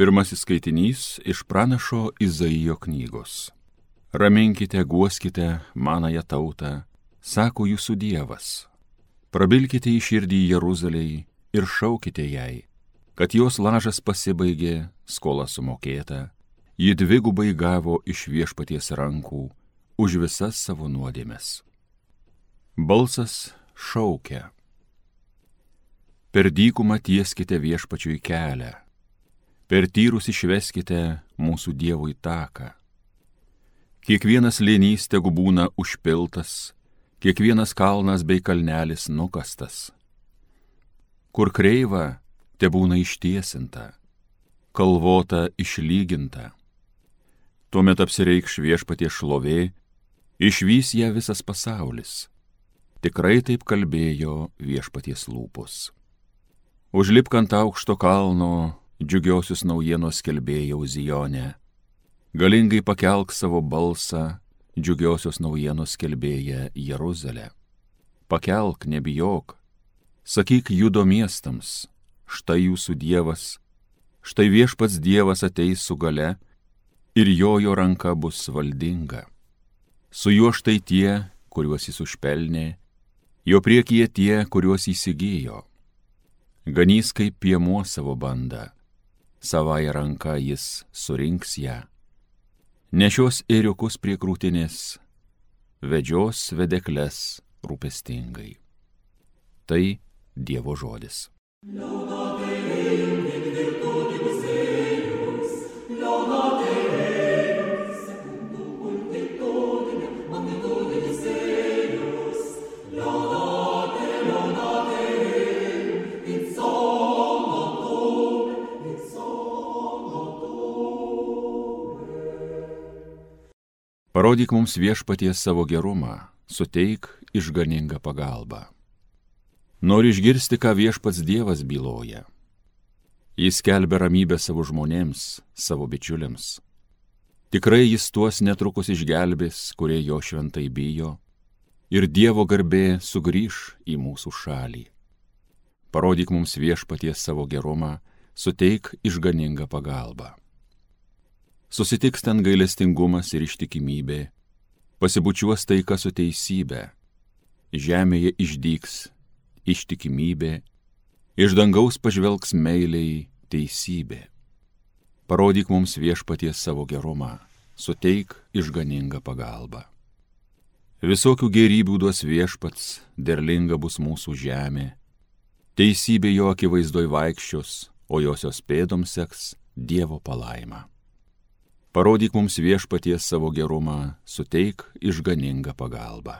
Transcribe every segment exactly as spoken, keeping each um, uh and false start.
Pirmasis skaitinys iš pranašo Izaijo knygos. Raminkite, guoskite manąją tautą, sako jūsų Dievas. Prabilkite į širdį Jeruzalei ir šaukite jai, kad jos lažas pasibaigė, skola sumokėta, ji dvigubai gavo iš Viešpaties rankų už visas savo nuodėmes. Balsas šaukia. Per dykumą tieskite Viešpačiui kelią, per tyrus išveskite mūsų Dievui taką. Kiekvienas lėnys tegu būna užpiltas, kiekvienas kalnas bei kalnelis nukastas. Kur kreiva, te būna ištiesinta, kalvota išlyginta. Tuomet apsireikš Viešpaties šlovė, išvys ją visas pasaulis. Tikrai taip kalbėjo Viešpaties lūpos. Užlipk ant aukšto kalno, džiugiosios naujienos skelbėjau Zione. Galingai pakelk savo balsą, džiugiosios naujienos skelbėja Jeruzalė. Pakelk, nebijok, sakyk Judo miestams, štai jūsų Dievas, štai Viešpats Dievas ateis su gale ir jojo ranka bus valdinga. Su juo štai tie, kuriuos jis užpelnė, jo priekyje tie, kuriuos įsigijo. Ganys kaip piemuo savo bandą, savąją ranką jis surinks ją. Nešios ėriukus prie krūtinės, vedžios vedekles rūpestingai. Tai Dievo žodis. Parodyk mums Viešpaties savo gerumą, suteik išganingą pagalbą. Noriu išgirsti, ką Viešpats Dievas byloja. Jis skelbia ramybę savo žmonėms, savo bičiuliams. Tikrai jis tuos netrukus išgelbės, kurie jo šventai bijo, ir Dievo garbė sugrįš į mūsų šalį. Parodyk mums Viešpaties savo gerumą, suteik išganingą pagalbą. Susitiks ten gailestingumas ir ištikimybė, pasibučiuos taika su teisybė, žemėje išdygs ištikimybė, iš dangaus pažvelgs meiliai teisybė. Parodyk mums Viešpaties savo gerumą, suteik išganingą pagalbą. Visokių gėrybių duos Viešpats, derlinga bus mūsų žemė, teisybė jo akivaizdoj vaikščios, o josios pėdoms seks Dievo palaima. Parodyk mums Viešpaties savo gerumą, suteik išganingą pagalbą.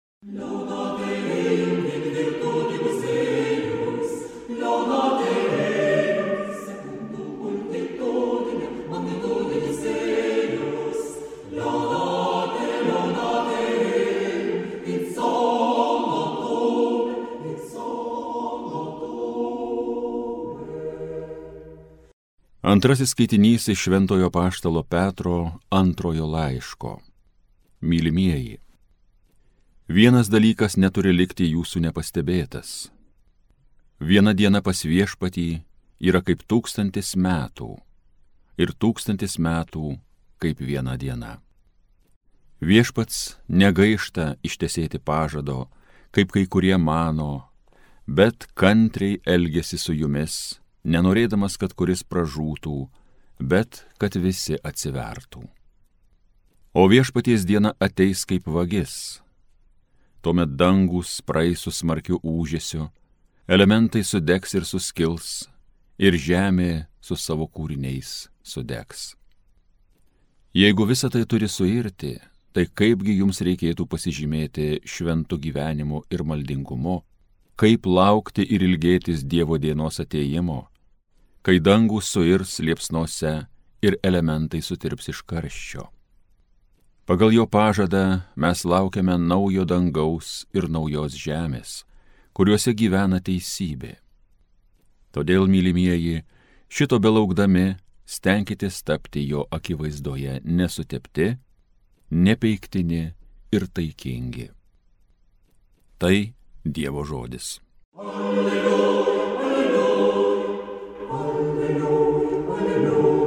Antrasis skaitinys iš Šventojo Apaštalo Petro antrojo laiško. Mylimieji, vienas dalykas neturi likti jūsų nepastebėtas. Viena diena pas Viešpatį yra kaip tūkstantis metų, ir tūkstantis metų kaip viena diena. Viešpats negaišta ištesėti pažado, kaip kai kurie mano, bet kantriai elgiasi su jumis, nenorėdamas, kad kuris pražūtų, bet kad visi atsivertų. O Viešpaties diena ateis kaip vagis. Tuomet dangus praeis su smarkiu ūžesiu, elementai sudegs ir suskils, ir žemė su savo kūriniais sudegs. Jeigu visa tai turi suirti, tai kaipgi jums reikėtų pasižymėti šventu gyvenimu ir maldingumu, kaip laukti ir ilgėtis Dievo dienos atėjimo, kai dangus suirs liepsnose ir elementai sutirps iš karščio. Pagal jo pažadą mes laukiame naujo dangaus ir naujos žemės, kuriuose gyvena teisybė. Todėl, mylimieji, šito belaukdami stenkitės tapti jo akivaizdoje nesutepti, nepeiktini ir taikingi. Tai Dievo žodis. Alleluja, alleluja, alleluja, alleluja.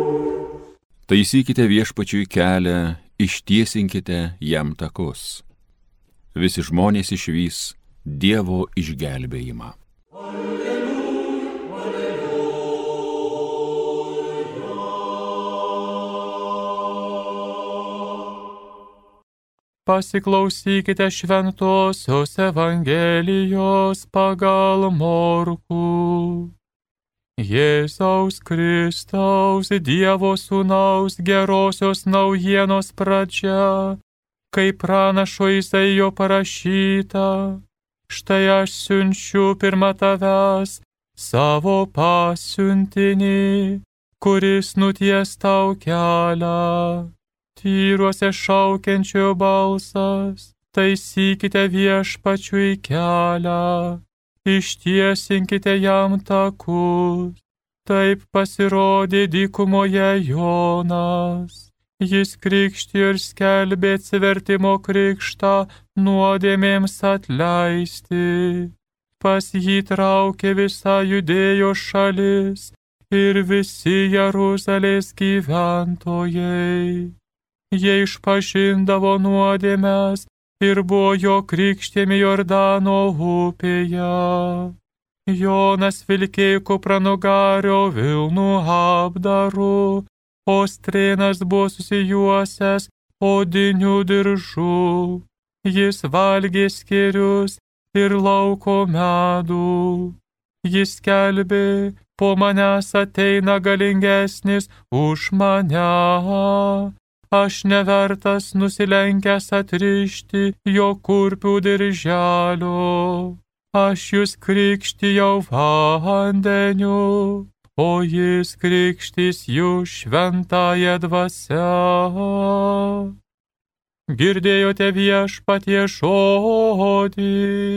Taisykite viešpačiui kelią, ištiesinkite jam takus. Visi žmonės išvys Dievo išgelbėjimą. Pasiklausykite šventosios Evangelijos pagal Morkų. Jėzaus Kristaus, Dievo Sūnaus gerosios naujienos pradžia, kaip pranašo Izaijo parašyta, štai aš siunčiu pirma tavęs savo pasiuntinį, kuris nuties tau kelią. Tyruose šaukiančio balsas, taisykite viešpačiui kelią, ištiesinkite jam takus. Taip pasirodė dykumoje Jonas. Jis krikštijo ir skelbė atsivertimo krikštą nuodėmėms atleisti. Pas jį traukė visa Judėjos šalis ir visi Jeruzalės gyventojai. Jie išpažindavo nuodėmes ir buvo jo krikštėmi Jordano upėje. Jonas vilkėjo kupranugario vilnų apdaru, o strėnas buvo susijuosęs odiniu diržu. Jis valgė skėrius ir lauko medų. Jis skelbė, po manęs ateina galingesnis už mane. Aš nevertas nusilenkęs atrišti jo kurpių dirželio. Aš jūs krikštijau vandeniu, o jis krikštys jūs šventąja dvasia. Girdėjote viešpaties žodį.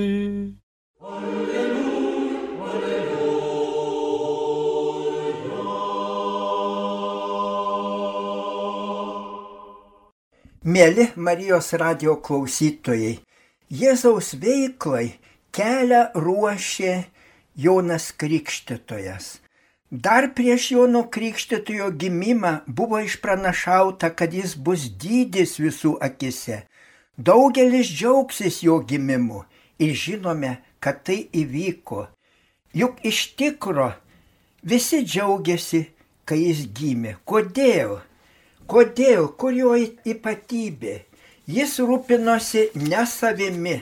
Mieli Marijos radijo klausytojai, Jėzaus veiklai kelią ruošė Jonas Krikštytojas. Dar prieš Jono Krikštytojo gimimą buvo išpranašauta, kad jis bus didis visų akise. Daugelis džiaugsis jo gimimu ir žinome, kad tai įvyko. Juk iš tikro visi džiaugiasi, kai jis gimė. Kodėl? Kodėl? Kur jo ypatybė? Jis rūpinosi ne savimi,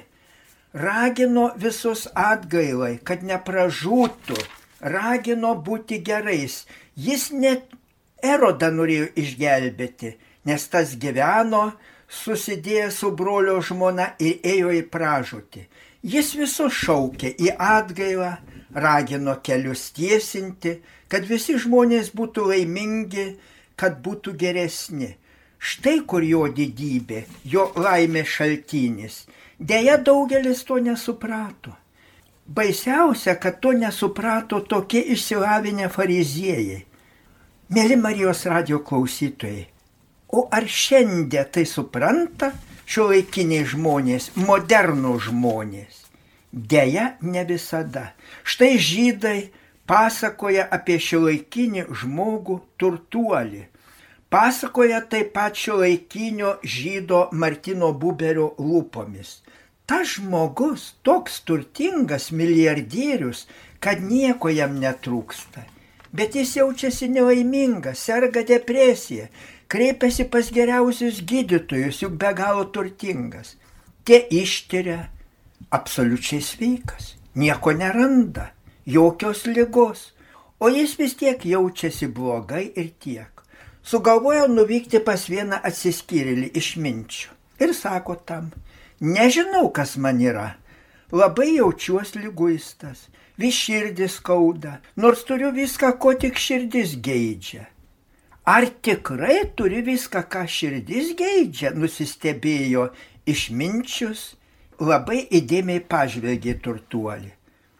ragino visus atgailai, kad nepražūtų, ragino būti gerais. Jis net Erodą norėjo išgelbėti, nes tas gyveno, susidėjo su brolio žmona ir ėjo į pražūtį. Jis visus šaukė į atgailą, ragino kelius tiesinti, kad visi žmonės būtų laimingi, kad būtų geresni. Štai kur jo didybė, jo laimės šaltinis. Deja, daugelis to nesuprato. Baisiausia, kad to nesuprato tokie išsilavinę fariziejai. Mėly Marijos radijo klausytojai, o ar šiandien tai supranta šiuolaikiniai žmonės, modernų žmonės? Deja, ne visada. Štai žydai pasakoja apie šiuolaikinį žmogų turtuolį. Pasakoja taip pat šiuolaikinio žydo Martino Buberio lūpomis. Tas žmogus toks turtingas milijardierius, kad nieko jam netrūksta. Bet jis jaučiasi nelaimingas, serga depresija, kreipiasi pas geriausius gydytojus, juk be galo turtingas. Tie ištiria, absoliučiai sveikas, nieko neranda. Jokios ligos, o jis vis tiek jaučiasi blogai ir tiek. Sugalvojo nuvykti pas vieną atsiskyrėlį išminčių ir sako tam, nežinau, kas man yra, labai jaučiuos liguistas, vis širdis skauda, nors turiu viską, ko tik širdis geidžia. Ar tikrai turi viską, ką širdis geidžia, nusistebėjo išminčius, labai įdėmiai pažvelgė turtuolį.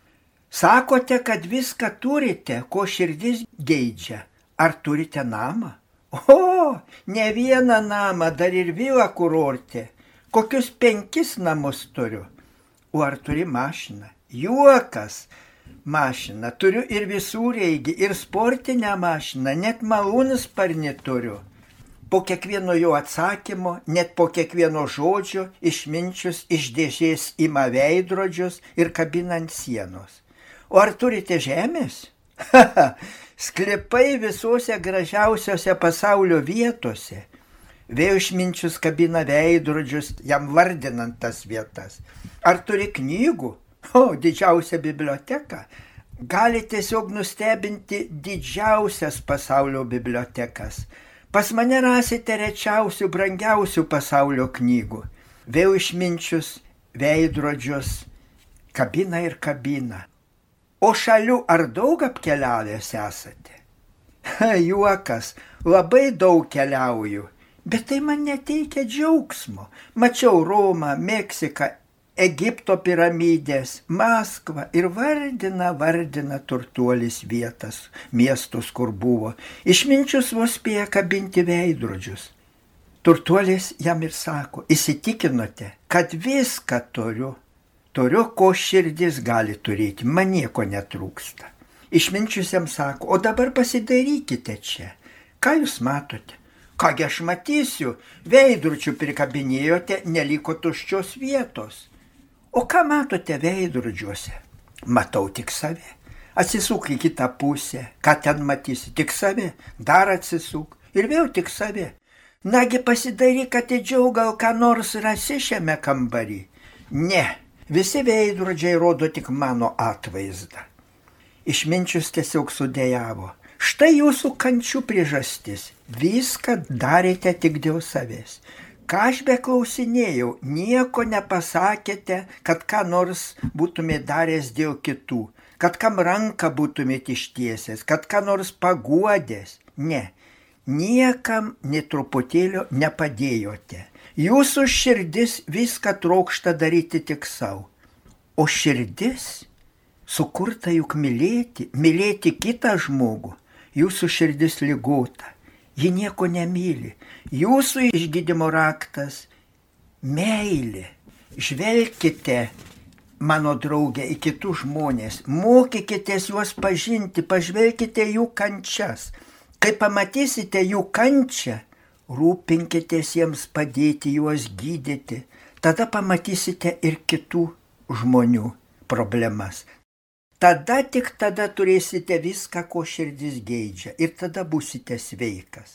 Sakote, kad viską turite, ko širdis geidžia. Ar turite namą? O, ne vieną namą, dar ir vilą kurorte. Kokius penkis namus turiu. O ar turi mašiną? Juokas. Mašiną turiu ir visureigį, ir sportinę mašiną, net malūnsparnį turiu. po kiekvieno jo atsakymo, net po kiekvieno žodžio išminčius iš dėžės ima veidrodžius ir kabina ant sienos. O ar turite žemės? Sklypai visose gražiausiose pasaulio vietose. Vėl išminčius kabina veidrodžius, jam vardinant tas vietas. Ar turi knygų? O, didžiausia biblioteka. Gali tiesiog nustebinti didžiausias pasaulio bibliotekas. Pas mane rasite rečiausių, brangiausių pasaulio knygų. Vėl išminčius veidrodžius kabina ir kabina. O šalių ar daug apkeliavęs esate? Juokas, labai daug keliauju, bet tai man neteikia džiaugsmo. Mačiau Romą, Meksiką, Egipto piramidės, Maskvą ir vardina, vardina turtuolis vietas, miestus, kur buvo. Išminčius vos spėja kabinti veidrodžius. Turtuolis jam ir sako, įsitikinote, kad viską turiu. Turiu, ko širdis gali turėti, man nieko netrūksta. Išminčius jam sako, o dabar pasidarykite čia. Ką jūs matote? Kągi aš matysiu, veidrodžių prikabinėjote, neliko tuščios vietos. O ką matote veidrodžiuose? Matau tik save. Atsisuk į kitą pusę. Ką ten matysi? Tik save. Dar atsisuk. Ir vėl tik save. Nagi pasidaryk atidžiau, gal ką nors rasi šiame kambarį. Ne. Visi veidrodžiai rodo tik mano atvaizdą. Išminčius tiesiog sudejavo. Štai jūsų kančių priežastis. Viską darėte tik dėl savęs. Ką aš beklausinėjau, nieko nepasakėte, kad ką nors būtumėte daręs dėl kitų, kad kam ranką būtumėte ištiesęs, kad ką nors paguodęs. Ne, niekam nė truputėlio nepadėjote. Jūsų širdis viską trokšta daryti tik savo. O širdis sukurta juk mylėti, mylėti kitą žmogų. Jūsų širdis ligota. Ji nieko nemyli. Jūsų išgydymo raktas – meilė. Žvelkite, mano draugė, į kitus žmonės. Mokykitės juos pažinti, pažvelkite jų kančias. Kai pamatysite jų kančią, rūpinkitės jiems padėti, juos gydyti. Tada pamatysite ir kitų žmonių problemas. Tada tik tada turėsite viską, ko širdis geidžia, ir tada būsite sveikas.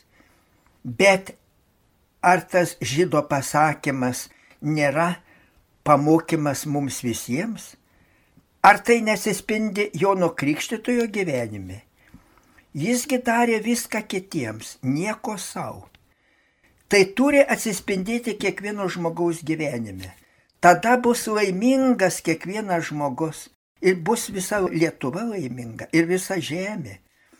Bet ar tas žydo pasakymas nėra pamokymas mums visiems? Ar tai nesispindi Jono Krikštytojo gyvenime? Jisgi darė viską kitiems, nieko savo. Tai turi atsispindėti kiekvieno žmogaus gyvenime. Tada bus laimingas kiekvienas žmogus. Ir bus visa Lietuva laiminga, ir visa žemė.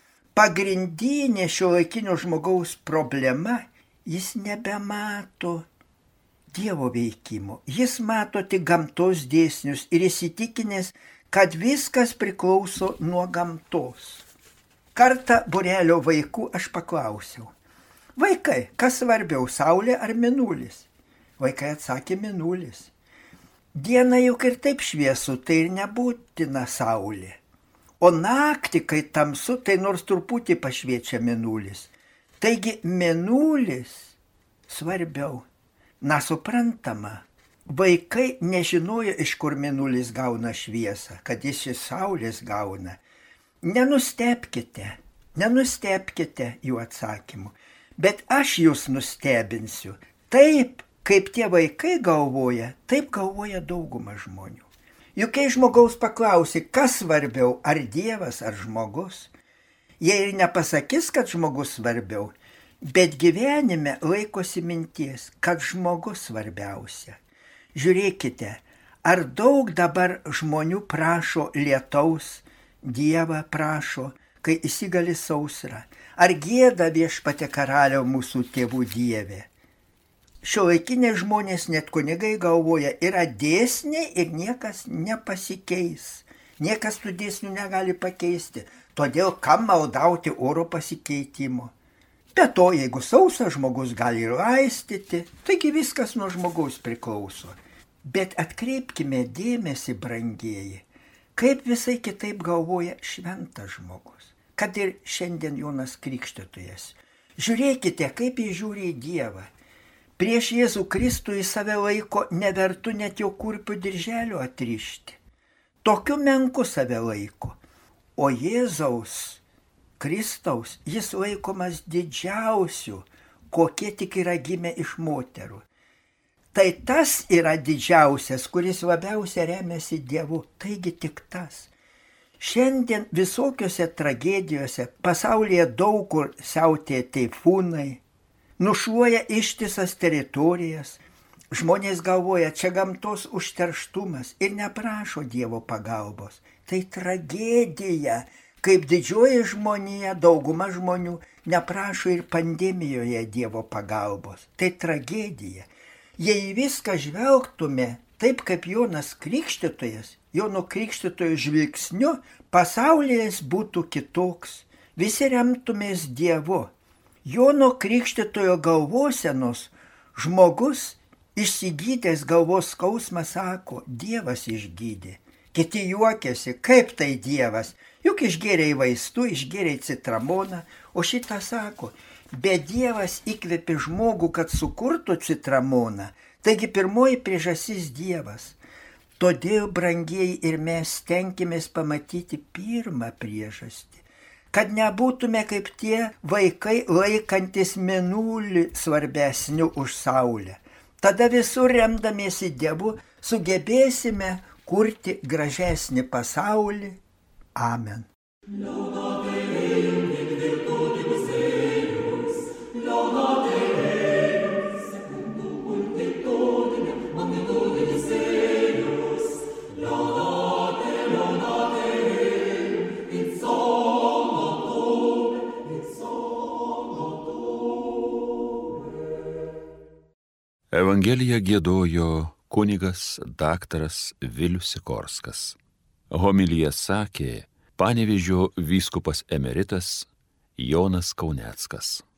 Pagrindinė šiuolaikinio žmogaus problema, jis nebemato Dievo veikimo. Jis mato tik gamtos dėsnius ir įsitikinęs, kad viskas priklauso nuo gamtos. Kartą būrelio vaikų aš paklausiau. Vaikai, kas svarbiau, saulė ar mėnulis? Vaikai atsakė mėnulis. Diena juk ir taip šviesu, tai ir nebūtina saulė. O naktį, kai tamsu, tai nors truputį pašviečia mėnulis. Taigi mėnulis svarbiau. Na, suprantama, vaikai nežinojo, iš kur mėnulis gauna šviesą, kad jis iš saulės gauna. Nenustebkite, nenustebkite jų atsakymu, bet aš jūs nustebinsiu. Taip, kaip tie vaikai galvoja, taip galvoja dauguma žmonių. Juk kai žmogaus paklausi, kas svarbiau, ar Dievas, ar žmogus, jie ir nepasakys, kad žmogus svarbiau, bet gyvenime laikosi minties, kad žmogus svarbiausia. Žiūrėkite, ar daug dabar žmonių prašo lietaus, Dievą prašo, kai įsigali sausra, ar gieda Viešpatie karaliau mūsų tėvų Dieve. Šiuolaikiniai žmonės, net kunigai galvoja, yra dėsniai ir niekas nepasikeis. Niekas tų dėsnių negali pakeisti. Todėl kam maldauti oro pasikeitimo? Be to, jeigu sausa, žmogus gali ir laistyti, taigi viskas nuo žmogaus priklauso. Bet atkreipkime dėmesį, brangieji, kaip visai kitaip galvoja šventas žmogus. Kad ir šiandien Jonas Krikštytojas. Žiūrėkite, kaip jis žiūri į Dievą. Prieš Jėzų Kristų jis save laiko nevertu net jo kurpių dirželio atrišti. Tokiu menku save laiko. O Jėzaus Kristaus jis laikomas didžiausiu, kokie tik yra gimę iš moterų. Tai tas yra didžiausias, kuris labiausiai remiasi Dievu, taigi tik tas. Šiandien visokiose tragedijose pasaulyje daug kur siautėja taifūnai, nušluoja ištisas teritorijas, žmonės galvoja, čia gamtos užterštumas ir neprašo Dievo pagalbos. Tai tragedija, kaip didžioji žmonija, dauguma žmonių neprašo ir pandemijoje Dievo pagalbos. Tai tragedija. Jei viską žvelgtume taip kaip Jonas Krikštytojas, Jono Krikštytojo žvilgsniu, pasaulis būtų kitoks. Visi remtumės Dievu. Jono Krikštytojo galvosenos žmogus išsigydęs galvos skausmą sako, Dievas išgydė. Kiti juokiasi, kaip tai Dievas, juk išgėrė vaistų, išgėrė citramoną, o šitą sako, bet Dievas įkvėpė žmogų, kad sukurtų citramoną, taigi pirmoji priežastis Dievas. Todėl, brangieji, ir mes stenkimės pamatyti pirmą priežastį, kad nebūtume kaip tie vaikai laikantis mėnulį svarbesniu už saulę. Tada visur remdamiesi Dievu sugebėsime kurti gražesnį pasaulį. Amen. Evangeliją giedojo kunigas daktaras Vilius Sikorskas. Homiliją sakė Panevėžio vyskupas emeritas Jonas Kauneckas.